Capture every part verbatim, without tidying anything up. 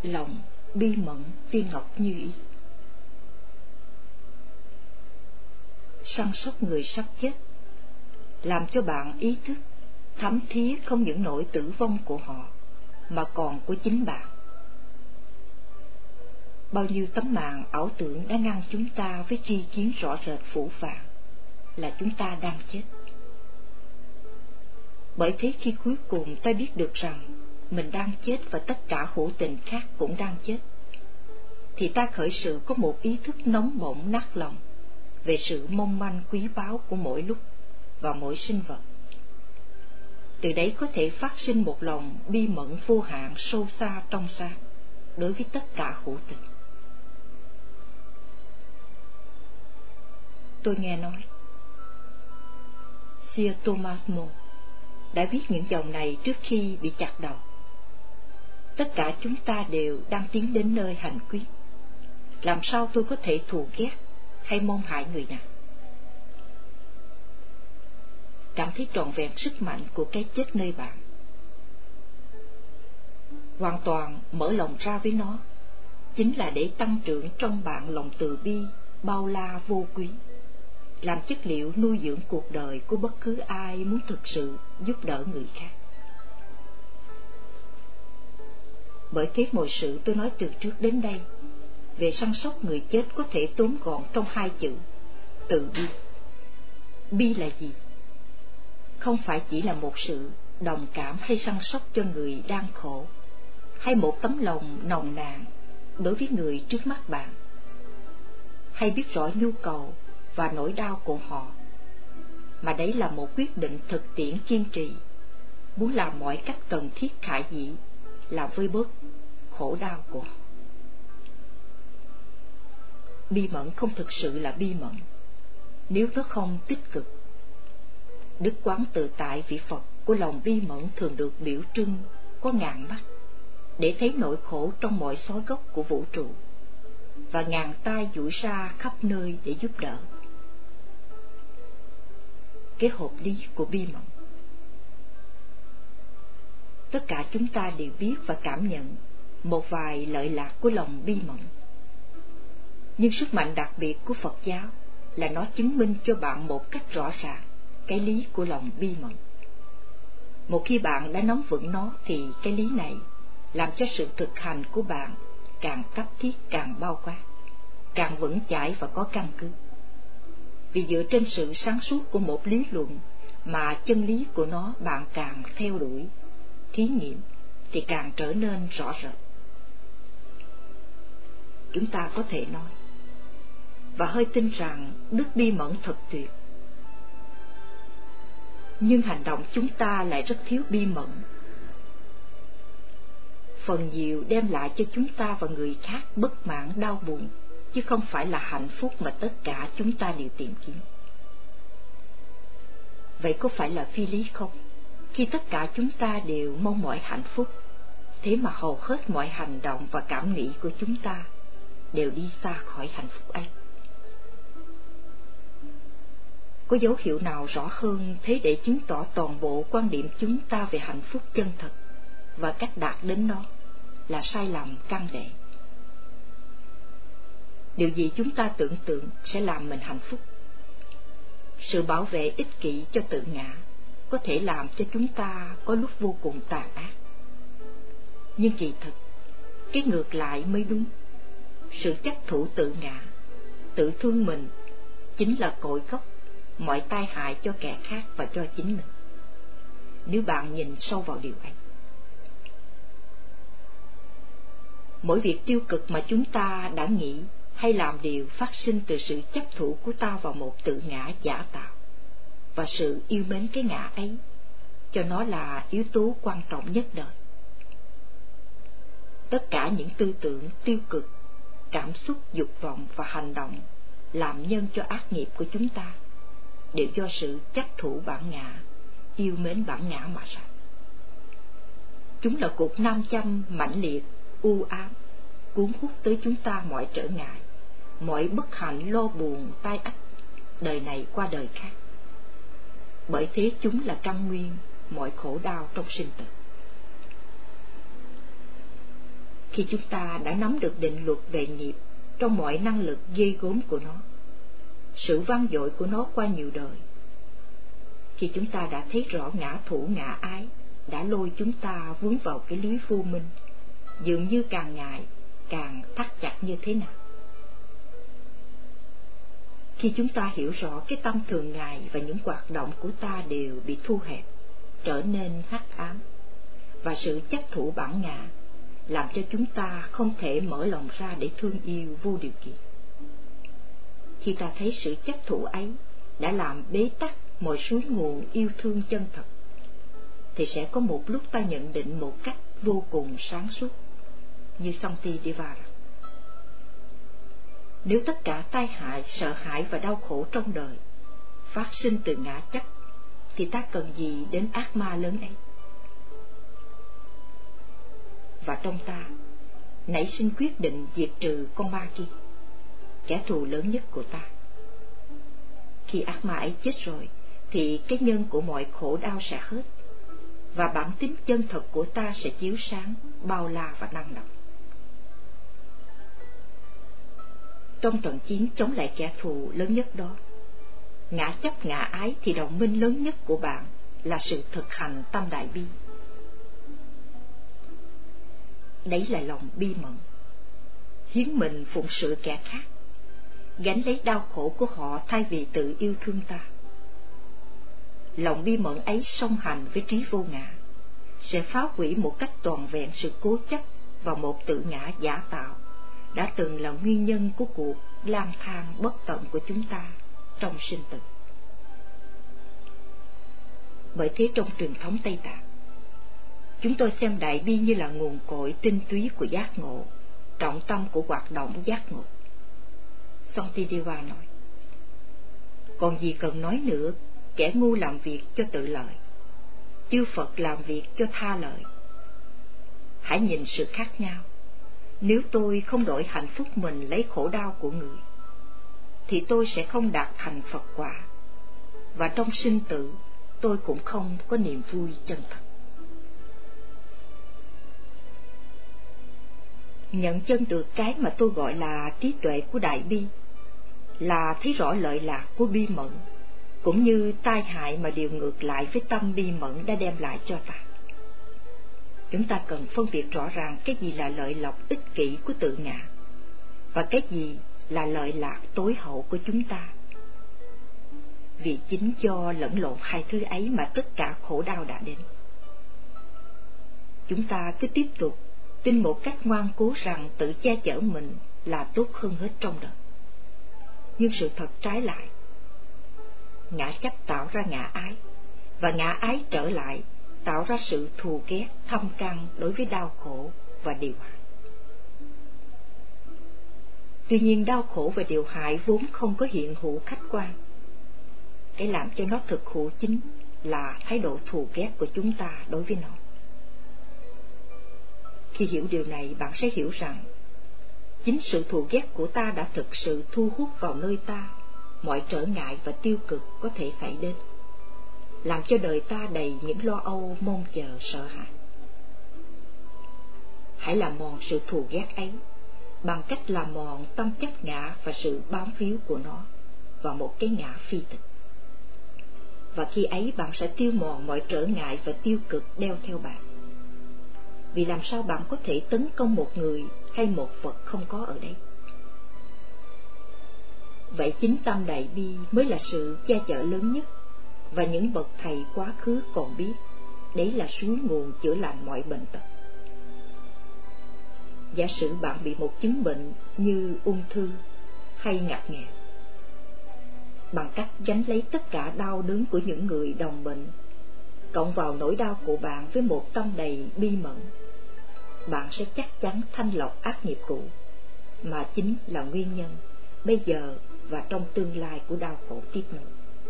lòng bi mẫn viên ngọc như ý. Săn sóc người sắp chết làm cho bạn ý thức thấm thía không những nỗi tử vong của họ mà còn của chính bạn. Bao nhiêu tấm màn ảo tưởng đã ngăn chúng ta với tri kiến rõ rệt phủ phàng là chúng ta đang chết. Bởi thế khi cuối cùng ta biết được rằng mình đang chết và tất cả hữu tình khác cũng đang chết, thì ta khởi sự có một ý thức nóng bỏng nát lòng về sự mong manh quý báu của mỗi lúc và mỗi sinh vật. Từ đấy có thể phát sinh một lòng bi mẫn vô hạn sâu xa trong sáng đối với tất cả hữu tình. Tôi nghe nói Sir Thomas More đã viết những dòng này trước khi bị chặt đầu. Tất cả chúng ta đều đang tiến đến nơi hành quyết. Làm sao tôi có thể thù ghét hay mong hại người nào? Cảm thấy trọn vẹn sức mạnh của cái chết nơi bạn. Hoàn toàn mở lòng ra với nó chính là để tăng trưởng trong bạn lòng từ bi bao la vô quý, làm chất liệu nuôi dưỡng cuộc đời của bất cứ ai muốn thực sự giúp đỡ người khác. Bởi thế mọi sự tôi nói từ trước đến đây về săn sóc người chết có thể tóm gọn trong hai chữ: từ bi. Bi là gì? Không phải chỉ là một sự đồng cảm hay săn sóc cho người đang khổ, hay một tấm lòng nồng nàn đối với người trước mắt bạn, hay biết rõ nhu cầu và nỗi đau của họ, mà đấy là một quyết định thực tiễn kiên trì, muốn làm mọi cách cần thiết khả dĩ làm vơi bớt khổ đau của họ. Bi mẫn không thực sự là bi mẫn nếu nó không tích cực. Đức quán tự tại vị Phật của lòng bi mẫn thường được biểu trưng có ngàn mắt để thấy nỗi khổ trong mọi xó gốc của vũ trụ, và ngàn tay duỗi ra khắp nơi để giúp đỡ. Cái hợp lý của bi mẫn. Tất cả chúng ta đều biết và cảm nhận một vài lợi lạc của lòng bi mẫn. Nhưng sức mạnh đặc biệt của Phật giáo là nó chứng minh cho bạn một cách rõ ràng cái lý của lòng bi mẫn. Một khi bạn đã nắm vững nó thì cái lý này làm cho sự thực hành của bạn càng cấp thiết, càng bao quát, càng vững chãi và có căn cứ. Vì dựa trên sự sáng suốt của một lý luận mà chân lý của nó bạn càng theo đuổi, thí nghiệm thì càng trở nên rõ rệt. Chúng ta có thể nói và hơi tin rằng đức bi mẫn thật tuyệt, nhưng hành động chúng ta lại rất thiếu bi mẫn. Phần nhiều đem lại cho chúng ta và người khác bất mãn đau buồn, chứ không phải là hạnh phúc mà tất cả chúng ta đều tìm kiếm. Vậy có phải là phi lý không? Khi tất cả chúng ta đều mong mỏi hạnh phúc, thế mà hầu hết mọi hành động và cảm nghĩ của chúng ta đều đi xa khỏi hạnh phúc ấy. Có dấu hiệu nào rõ hơn thế để chứng tỏ toàn bộ quan điểm chúng ta về hạnh phúc chân thật và cách đạt đến nó là sai lầm căn đệ? Điều gì chúng ta tưởng tượng sẽ làm mình hạnh phúc? Sự bảo vệ ích kỷ cho tự ngã có thể làm cho chúng ta có lúc vô cùng tàn ác. Nhưng kỳ thực, cái ngược lại mới đúng. Sự chấp thủ tự ngã, tự thương mình chính là cội gốc mọi tai hại cho kẻ khác và cho chính mình, nếu bạn nhìn sâu vào điều ấy. Mỗi việc tiêu cực mà chúng ta đã nghĩ hay làm đều phát sinh từ sự chấp thủ của ta vào một tự ngã giả tạo, và sự yêu mến cái ngã ấy cho nó là yếu tố quan trọng nhất đời. Tất cả những tư tưởng tiêu cực, cảm xúc, dục vọng và hành động làm nhân cho ác nghiệp của chúng ta đều do sự chấp thủ bản ngã, yêu mến bản ngã mà ra. Chúng là cột nam châm mãnh liệt, u ám, cuốn hút tới chúng ta mọi trở ngại, mọi bất hạnh, lo buồn, tai ách, đời này qua đời khác. Bởi thế chúng là căn nguyên mọi khổ đau trong sinh tử. Khi chúng ta đã nắm được định luật về nghiệp trong mọi năng lực ghê gớm của nó, sự vang dội của nó qua nhiều đời, khi chúng ta đã thấy rõ ngã thủ ngã ái đã lôi chúng ta vướng vào cái lưới vô minh, dường như càng ngày càng thắt chặt như thế nào. Khi chúng ta hiểu rõ cái tâm thường ngày và những hoạt động của ta đều bị thu hẹp, trở nên hắc ám, và sự chấp thủ bản ngã làm cho chúng ta không thể mở lòng ra để thương yêu vô điều kiện. Khi ta thấy sự chấp thủ ấy đã làm bế tắc mọi suối nguồn yêu thương chân thật, thì sẽ có một lúc ta nhận định một cách vô cùng sáng suốt, như Shantideva: nếu tất cả tai hại, sợ hãi và đau khổ trong đời phát sinh từ ngã chấp, thì ta cần gì đến ác ma lớn ấy? Và trong ta nảy sinh quyết định diệt trừ con ma kia, kẻ thù lớn nhất của ta. Khi ác ma ấy chết rồi, thì cái nhân của mọi khổ đau sẽ hết, và bản tính chân thật của ta sẽ chiếu sáng, bao la và năng động. Trong trận chiến chống lại kẻ thù lớn nhất đó, ngã chấp ngã ái, thì đồng minh lớn nhất của bạn là sự thực hành tâm đại bi. Đấy là lòng bi mẫn, hiến mình phụng sự kẻ khác, gánh lấy đau khổ của họ thay vì tự yêu thương ta. Lòng bi mẫn ấy song hành với trí vô ngã, sẽ phá hủy một cách toàn vẹn sự cố chấp vào một tự ngã giả tạo đã từng là nguyên nhân của cuộc lang thang bất tận của chúng ta trong sinh tử. Bởi thế trong truyền thống Tây Tạng, chúng tôi xem đại bi như là nguồn cội tinh túy của giác ngộ, trọng tâm của hoạt động giác ngộ. Shantideva nói: còn gì cần nói nữa, kẻ ngu làm việc cho tự lợi, chư Phật làm việc cho tha lợi. Hãy nhìn sự khác nhau. Nếu tôi không đổi hạnh phúc mình lấy khổ đau của người, thì tôi sẽ không đạt thành Phật quả, và trong sinh tử tôi cũng không có niềm vui chân thật. Nhận chân được cái mà tôi gọi là trí tuệ của đại bi, là thấy rõ lợi lạc của bi mẫn, cũng như tai hại mà điều ngược lại với tâm bi mẫn đã đem lại cho ta. Chúng ta cần phân biệt rõ ràng cái gì là lợi lộc ích kỷ của tự ngã, và cái gì là lợi lạc tối hậu của chúng ta. Vì chính do lẫn lộn hai thứ ấy mà tất cả khổ đau đã đến. Chúng ta cứ tiếp tục tin một cách ngoan cố rằng tự che chở mình là tốt hơn hết trong đời. Nhưng sự thật trái lại. Ngã chấp tạo ra ngã ái, và ngã ái trở lại tạo ra sự thù ghét thâm căn đối với đau khổ và điều hại. Tuy nhiên đau khổ và điều hại vốn không có hiện hữu khách quan. Cái làm cho nó thực hữu chính là thái độ thù ghét của chúng ta đối với nó. Khi hiểu điều này, bạn sẽ hiểu rằng chính sự thù ghét của ta đã thực sự thu hút vào nơi ta mọi trở ngại và tiêu cực có thể xảy đến, làm cho đời ta đầy những lo âu, mong chờ, sợ hãi. Hãy làm mòn sự thù ghét ấy bằng cách làm mòn tâm chấp ngã và sự bám víu của nó vào một cái ngã phi tịch. Và khi ấy bạn sẽ tiêu mòn mọi trở ngại và tiêu cực đeo theo bạn. Vì làm sao bạn có thể tấn công một người hay một vật không có ở đây? Vậy chính tâm đại bi mới là sự che chở lớn nhất, và những bậc thầy quá khứ còn biết đấy là suối nguồn chữa lành mọi bệnh tật. Giả sử bạn bị một chứng bệnh như ung thư hay ngặt nghèo, bằng cách gánh lấy tất cả đau đớn của những người đồng bệnh, cộng vào nỗi đau của bạn với một tâm đầy bi mẫn, bạn sẽ chắc chắn thanh lọc ác nghiệp cũ, mà chính là nguyên nhân bây giờ và trong tương lai của đau khổ tiếp nối.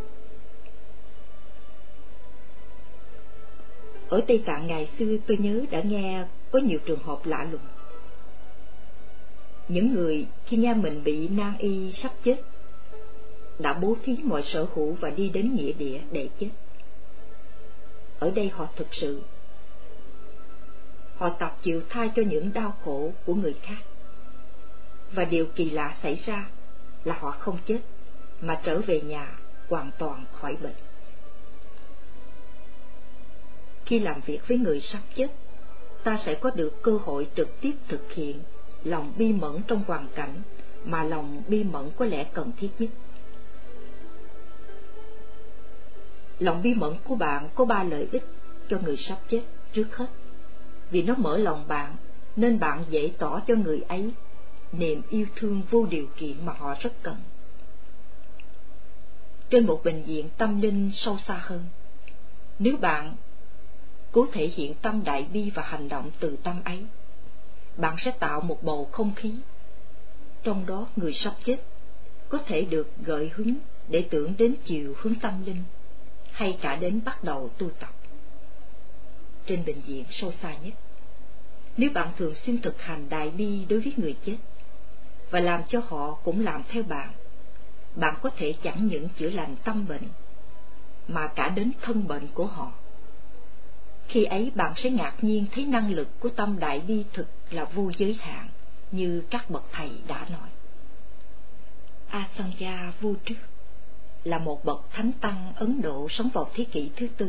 Ở Tây Tạng ngày xưa, tôi nhớ đã nghe có nhiều trường hợp lạ lùng. Những người khi nghe mình bị nan y sắp chết đã bố thí mọi sở hữu và đi đến nghĩa địa để chết. Ở đây họ thực sự họ tập chịu tha cho những đau khổ của người khác. Và điều kỳ lạ xảy ra là họ không chết, mà trở về nhà hoàn toàn khỏi bệnh. Khi làm việc với người sắp chết, ta sẽ có được cơ hội trực tiếp thực hiện lòng bi mẫn trong hoàn cảnh mà lòng bi mẫn có lẽ cần thiết nhất. Lòng bi mẫn của bạn có ba lợi ích cho người sắp chết. Trước hết, vì nó mở lòng bạn, nên bạn dễ tỏ cho người ấy niềm yêu thương vô điều kiện mà họ rất cần. Trên một bệnh viện tâm linh sâu xa hơn, nếu bạn cố thể hiện tâm đại bi và hành động từ tâm ấy, bạn sẽ tạo một bầu không khí trong đó người sắp chết có thể được gợi hứng để tưởng đến chiều hướng tâm linh, hay cả đến bắt đầu tu tập. Trên bệnh viện sâu xa nhất, nếu bạn thường xuyên thực hành đại bi đối với người chết và làm cho họ cũng làm theo bạn, bạn có thể chẳng những chữa lành tâm bệnh mà cả đến thân bệnh của họ. Khi ấy bạn sẽ ngạc nhiên thấy năng lực của tâm đại bi thực là vô giới hạn, như các bậc thầy đã nói. Asanga Vô Trước là một bậc thánh tăng Ấn Độ sống vào thế kỷ thứ tư.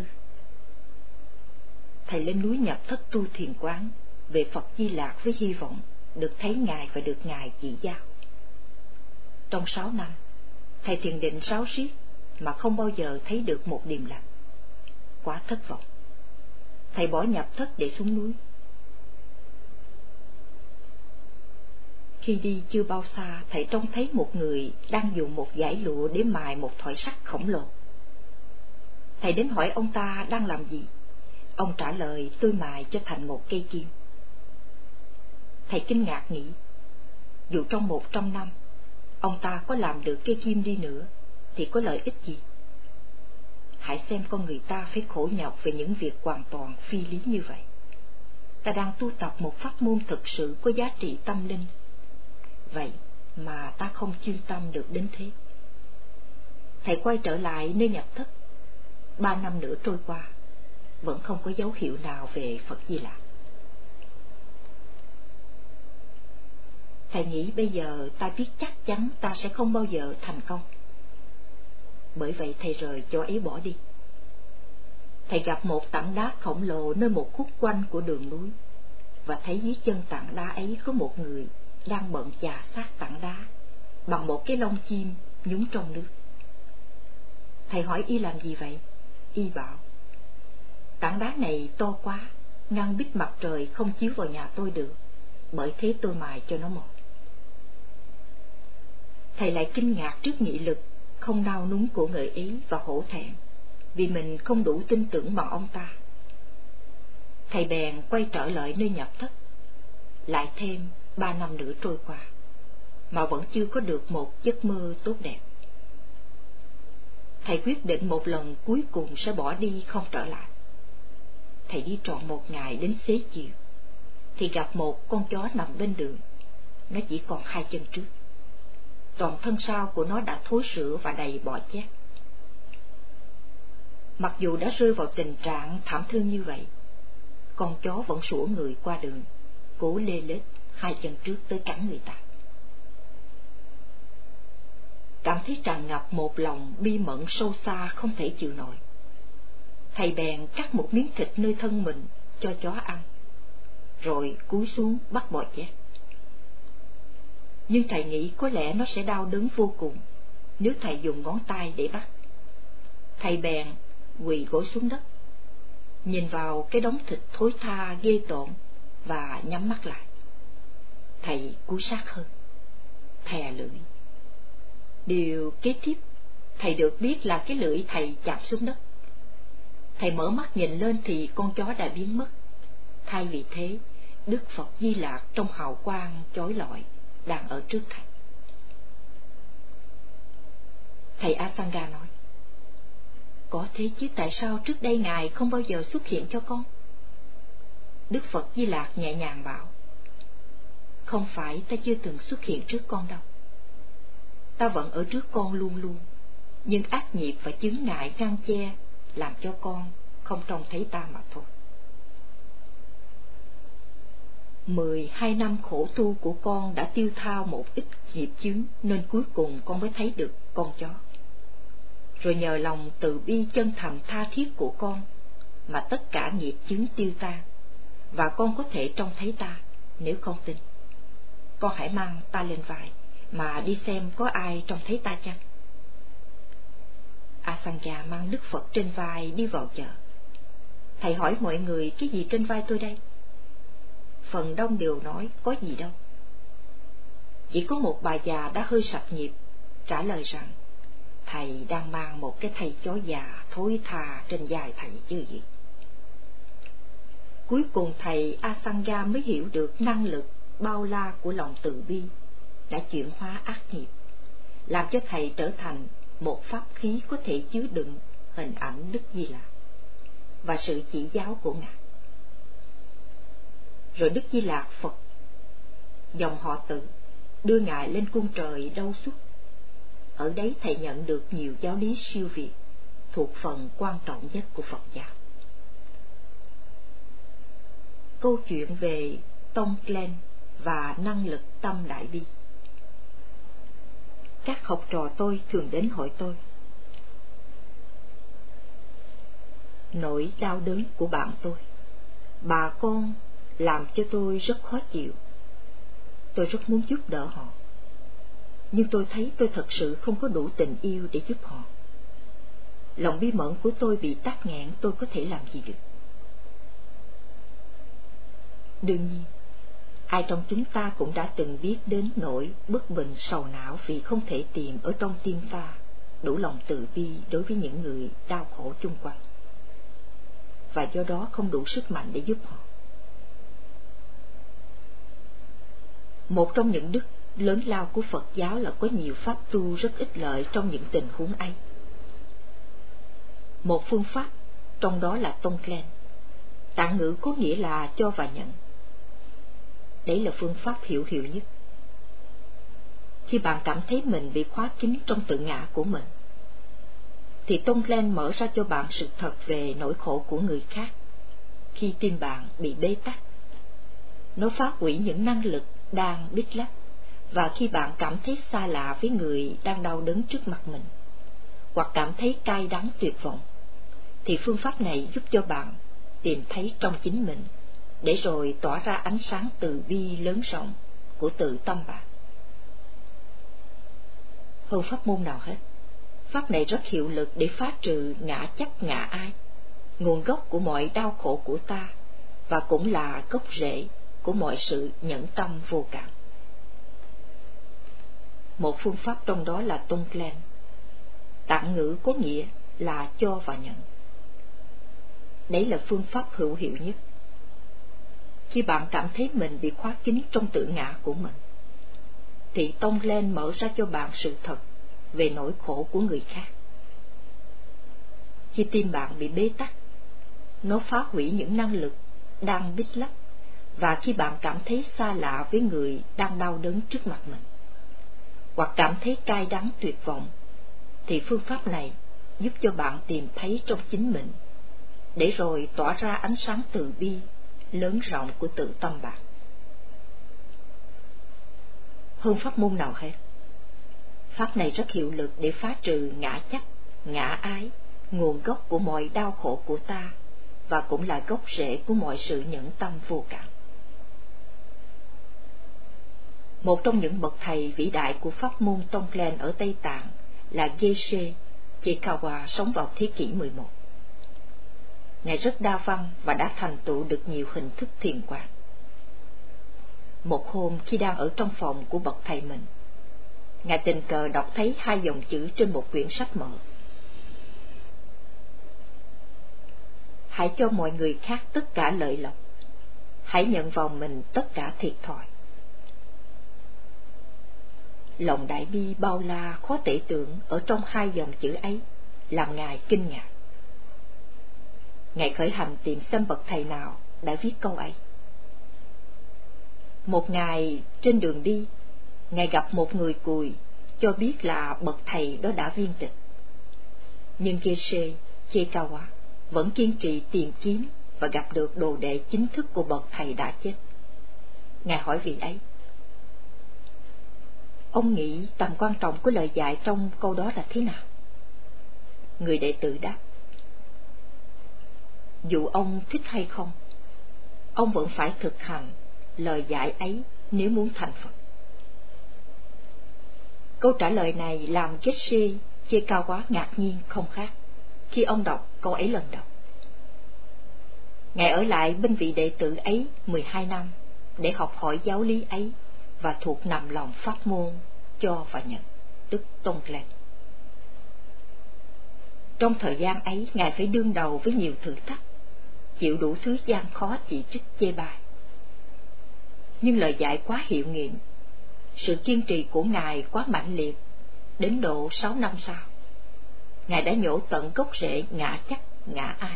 Thầy lên núi nhập thất tu thiền quán về Phật Di Lạc với hy vọng được thấy Ngài và được Ngài chỉ giáo. Trong sáu năm, thầy thiền định ráo riết mà không bao giờ thấy được một điềm lành. Quá thất vọng, thầy bỏ nhập thất để xuống núi. Khi đi chưa bao xa, thầy trông thấy một người đang dùng một dải lụa để mài một thỏi sắt khổng lồ. Thầy đến hỏi ông ta đang làm gì. Ông trả lời: tôi mài cho thành một cây kim. Thầy kinh ngạc nghĩ, dù trong một trăm năm ông ta có làm được cây kim đi nữa thì có lợi ích gì? Hãy xem con người ta phải khổ nhọc về những việc hoàn toàn phi lý như vậy. Ta đang tu tập một pháp môn thực sự có giá trị tâm linh, vậy mà ta không chuyên tâm được đến thế. Thầy quay trở lại nơi nhập thất. Ba năm nữa trôi qua, vẫn không có dấu hiệu nào về Phật Di Lặc. Thầy nghĩ bây giờ ta biết chắc chắn ta sẽ không bao giờ thành công. Bởi vậy thầy rời chỗ ấy bỏ đi. Thầy gặp một tảng đá khổng lồ nơi một khúc quanh của đường núi, và thấy dưới chân tảng đá ấy có một người đang bận chà sát tảng đá bằng một cái lông chim nhúng trong nước. Thầy hỏi y làm gì vậy? Y bảo: tảng đá này to quá, ngăn bít mặt trời không chiếu vào nhà tôi được, bởi thế tôi mài cho nó một. Thầy lại kinh ngạc trước nghị lực không nao núng của người ấy và hổ thẹn vì mình không đủ tin tưởng bằng ông ta. Thầy bèn quay trở lại nơi nhập thất. Lại thêm ba năm nữa trôi qua mà vẫn chưa có được một giấc mơ tốt đẹp. Thầy quyết định một lần cuối cùng sẽ bỏ đi không trở lại. Thầy đi trọn một ngày, đến xế chiều thì gặp một con chó nằm bên đường. Nó chỉ còn hai chân trước, toàn thân sau của nó đã thối rữa và đầy bọ chét. Mặc dù đã rơi vào tình trạng thảm thương như vậy, con chó vẫn sủa người qua đường, cố lê lết hai chân trước tới cắn người ta. Cảm thấy tràn ngập một lòng bi mẫn sâu xa không thể chịu nổi, thầy bèn cắt một miếng thịt nơi thân mình cho chó ăn, rồi cúi xuống bắt bọ chét. Nhưng thầy nghĩ có lẽ nó sẽ đau đớn vô cùng nếu thầy dùng ngón tay để bắt. Thầy bèn quỳ gối xuống đất, nhìn vào cái đống thịt thối tha ghê tởm và nhắm mắt lại. Thầy cúi sát hơn, thè lưỡi. Điều kế tiếp thầy được biết là cái lưỡi thầy chạm xuống đất. Thầy mở mắt nhìn lên thì con chó đã biến mất. Thay vì thế, Đức Phật Di Lặc trong hào quang chói lọi đang ở trước thầy. Thầy Asanga nói: có thế chứ tại sao trước đây Ngài không bao giờ xuất hiện cho con? Đức Phật Di Lặc nhẹ nhàng bảo: không phải ta chưa từng xuất hiện trước con đâu. Ta vẫn ở trước con luôn luôn, nhưng ác nghiệp và chướng ngại ngăn che làm cho con không trông thấy ta mà thôi. Mười hai năm khổ tu của con đã tiêu hao một ít nghiệp chướng, nên cuối cùng con mới thấy được con chó. Rồi nhờ lòng từ bi chân thành tha thiết của con mà tất cả nghiệp chướng tiêu tan, và con có thể trông thấy ta. Nếu không tin, con hãy mang ta lên vai mà đi xem có ai trông thấy ta chăng. Asanga mang Đức Phật trên vai đi vào chợ. Thầy hỏi mọi người cái gì trên vai tôi đây? Phần đông đều nói có gì đâu. Chỉ có một bà già đã hơi sạch nghiệp trả lời rằng thầy đang mang một cái thây chó già thối tha trên vai thầy chứ gì. Cuối cùng thầy Asanga mới hiểu được năng lực bao la của lòng từ bi đã chuyển hóa ác nghiệp, làm cho thầy trở thành một pháp khí có thể chứa đựng hình ảnh Đức Di Lặc và sự chỉ giáo của Ngài. Rồi Đức Di Lặc Phật, dòng họ Từ, đưa Ngài lên cung trời Đâu Xuất. Ở đấy thầy nhận được nhiều giáo lý siêu việt thuộc phần quan trọng nhất của Phật giáo. Câu chuyện về Tonglen và năng lực tâm đại bi. Các học trò tôi thường đến hỏi tôi: nỗi đau đớn của bạn tôi, bà con làm cho tôi rất khó chịu. Tôi rất muốn giúp đỡ họ, nhưng tôi thấy tôi thật sự không có đủ tình yêu để giúp họ. Lòng bi mẫn của tôi bị tắc nghẽn, tôi có thể làm gì được? Đương nhiên, ai trong chúng ta cũng đã từng biết đến nỗi bất bình sầu não vì không thể tìm ở trong tim ta đủ lòng từ bi đối với những người đau khổ chung quanh, và do đó không đủ sức mạnh để giúp họ. Một trong những đức lớn lao của Phật giáo là có nhiều pháp tu rất ích lợi trong những tình huống ấy. Một phương pháp trong đó là Tonglen. Tạng ngữ có nghĩa là cho và nhận. Đấy là phương pháp hữu hiệu nhất. Khi bạn cảm thấy mình bị khóa kín trong tự ngã của mình, thì Tonglen mở ra cho bạn sự thật về nỗi khổ của người khác. Khi tim bạn bị bế tắc, nó phá hủy những năng lực đang bít lấp, và khi bạn cảm thấy xa lạ với người đang đau đớn trước mặt mình, hoặc cảm thấy cay đắng tuyệt vọng, thì phương pháp này giúp cho bạn tìm thấy trong chính mình, để rồi tỏa ra ánh sáng từ bi lớn rộng của tự tâm bạn. Hơn pháp môn nào hết, pháp này rất hiệu lực để phá trừ ngã chấp ngã ái, nguồn gốc của mọi đau khổ của ta, và cũng là gốc rễ của mọi sự nhẫn tâm vô cảm. Một phương pháp trong đó là Tonglen. Tạng ngữ có nghĩa là cho và nhận. Đấy là phương pháp hữu hiệu nhất. Khi bạn cảm thấy mình bị khóa kín trong tự ngã của mình, thì Tonglen mở ra cho bạn sự thật về nỗi khổ của người khác. Khi tim bạn bị bế tắc, nó phá hủy những năng lực đang bít lấp, và khi bạn cảm thấy xa lạ với người đang đau đớn trước mặt mình, hoặc cảm thấy cay đắng tuyệt vọng, thì phương pháp này giúp cho bạn tìm thấy trong chính mình, để rồi tỏa ra ánh sáng từ bi lớn rộng của tự tâm bạn. Hơn pháp môn nào hết, pháp này rất hiệu lực để phá trừ ngã chấp, ngã ái, nguồn gốc của mọi đau khổ của ta, và cũng là gốc rễ của mọi sự nhẫn tâm vô cảm. Một trong những bậc thầy vĩ đại của pháp môn Tonglen ở Tây Tạng là Geshe Chekawa, sống vào thế kỷ mười một. Ngài rất đa văn và đã thành tựu được nhiều hình thức thiền quán. Một hôm khi đang ở trong phòng của bậc thầy mình, Ngài tình cờ đọc thấy hai dòng chữ trên một quyển sách mở: hãy cho mọi người khác tất cả lợi lộc, hãy nhận vào mình tất cả thiệt thòi. Lòng đại bi bao la khó tể tưởng ở trong hai dòng chữ ấy làm Ngài kinh ngạc. Ngài khởi hành tìm xem bậc thầy nào đã viết câu ấy. Một ngày trên đường đi, Ngài gặp một người cùi cho biết là bậc thầy đó đã viên tịch. Nhưng Geshe Chekawa vẫn kiên trì tìm kiếm và gặp được đồ đệ chính thức của bậc thầy đã chết. Ngài hỏi vị ấy: ông nghĩ tầm quan trọng của lời dạy trong câu đó là thế nào? Người đệ tử đáp: dù ông thích hay không, ông vẫn phải thực hành lời dạy ấy nếu muốn thành Phật. Câu trả lời này làm Geshe Chekawa ngạc nhiên không khác khi ông đọc câu ấy lần đầu. Ngài ở lại bên vị đệ tử ấy mười hai năm để học hỏi giáo lý ấy và thuộc nằm lòng pháp môn cho và nhận, tức Tonglen. Trong thời gian ấy, Ngài phải đương đầu với nhiều thử thách, chịu đủ thứ gian khó chỉ trích chê bai. Nhưng lời dạy quá hiệu nghiệm, sự kiên trì của Ngài quá mạnh liệt, đến độ sáu năm sau, Ngài đã nhổ tận gốc rễ ngã chắc ngã ai.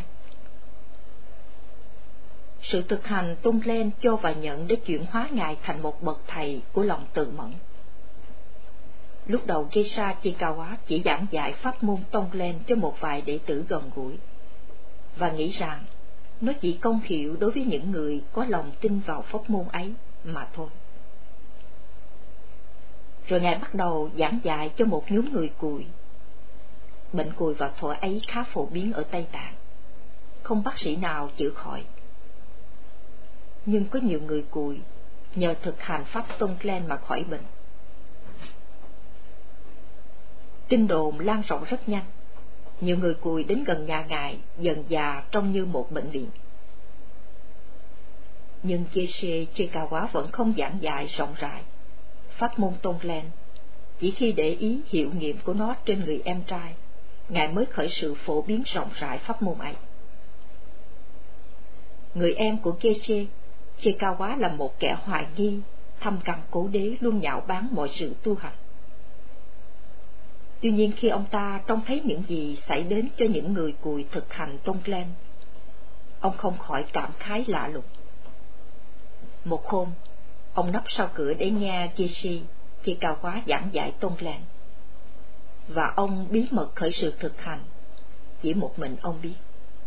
Sự thực hành Tonglen cho và nhận đã chuyển hóa Ngài thành một bậc thầy của lòng tự mẫn. Lúc đầu Geshe Chekawa chỉ giảng dạy pháp môn Tonglen cho một vài đệ tử gần gũi, và nghĩ rằng nó chỉ công hiệu đối với những người có lòng tin vào pháp môn ấy mà thôi. Rồi Ngài bắt đầu giảng dạy cho một nhóm người cùi. Bệnh cùi vào thuở ấy khá phổ biến ở Tây Tạng, không bác sĩ nào chữa khỏi. Nhưng có nhiều người cùi nhờ thực hành pháp Tonglen mà khỏi bệnh. Tin đồn lan rộng rất nhanh, nhiều người cùi đến gần nhà Ngài dần già trông như một bệnh viện. Nhưng Geshe Chekawa vẫn không giảng dạy rộng rãi pháp môn Tonglen. Chỉ khi để ý hiệu nghiệm của nó trên người em trai, Ngài mới khởi sự phổ biến rộng rãi pháp môn ấy. Người em của Geshe Chekawa là một kẻ hoài nghi, thâm căn cố đế, luôn nhạo báng mọi sự tu hành. Tuy nhiên khi ông ta trông thấy những gì xảy đến cho những người cùi thực hành Tonglen, ông không khỏi cảm khái lạ lùng. Một hôm, ông nấp sau cửa để nghe Geshe Chekawa giảng dạy Tonglen, và ông bí mật khởi sự thực hành, chỉ một mình ông biết.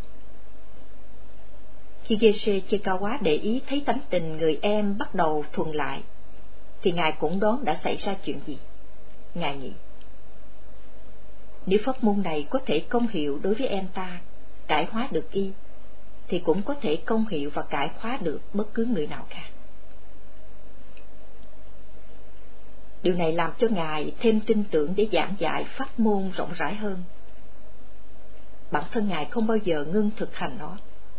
Khi Geshe Chekawa để ý thấy tánh tình người em bắt đầu thuần lại, thì Ngài cũng đoán đã xảy ra chuyện gì. Ngài nghĩ, nếu pháp môn này có thể công hiệu đối với em ta, cải hóa được y, thì cũng có thể công hiệu và cải hóa được bất cứ người nào khác. Điều này làm cho Ngài thêm tin tưởng để giảng dạy pháp môn rộng rãi hơn. Bản thân Ngài không bao giờ ngưng thực hành nó.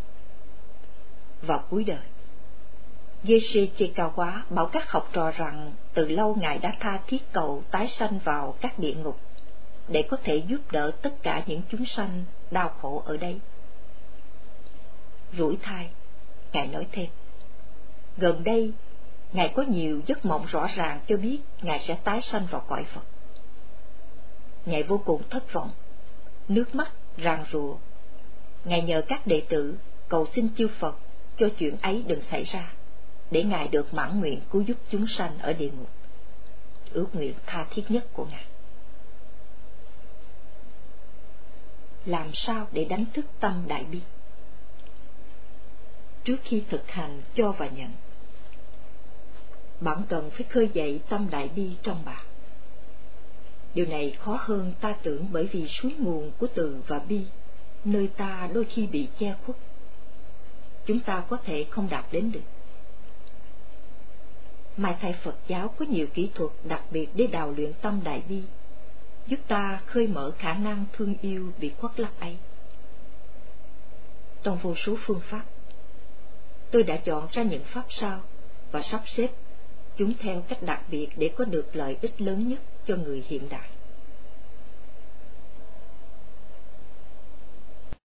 Vào cuối đời, Geshe Chekawa bảo các học trò rằng từ lâu Ngài đã tha thiết cầu tái sanh vào các địa ngục để có thể giúp đỡ tất cả những chúng sanh đau khổ ở đây. Rủi thai, Ngài nói thêm, gần đây Ngài có nhiều giấc mộng rõ ràng cho biết Ngài sẽ tái sanh vào cõi Phật. Ngài vô cùng thất vọng, nước mắt ràn rụa. Ngài nhờ các đệ tử cầu xin chư Phật cho chuyện ấy đừng xảy ra, để Ngài được mãn nguyện cứu giúp chúng sanh ở địa ngục, ước nguyện tha thiết nhất của Ngài. Làm sao để đánh thức tâm đại bi? Trước khi thực hành cho và nhận, bạn cần phải khơi dậy tâm đại bi trong bạn. Điều này khó hơn ta tưởng, bởi vì suối nguồn của từ và bi nơi ta đôi khi bị che khuất, chúng ta có thể không đạt đến được. Mai thai Phật giáo có nhiều kỹ thuật đặc biệt để đào luyện tâm đại bi, giúp ta khơi mở khả năng thương yêu bị khuất lấp ấy. Trong vô số phương pháp, tôi đã chọn ra những pháp sau và sắp xếp chúng theo cách đặc biệt để có được lợi ích lớn nhất cho người hiện đại.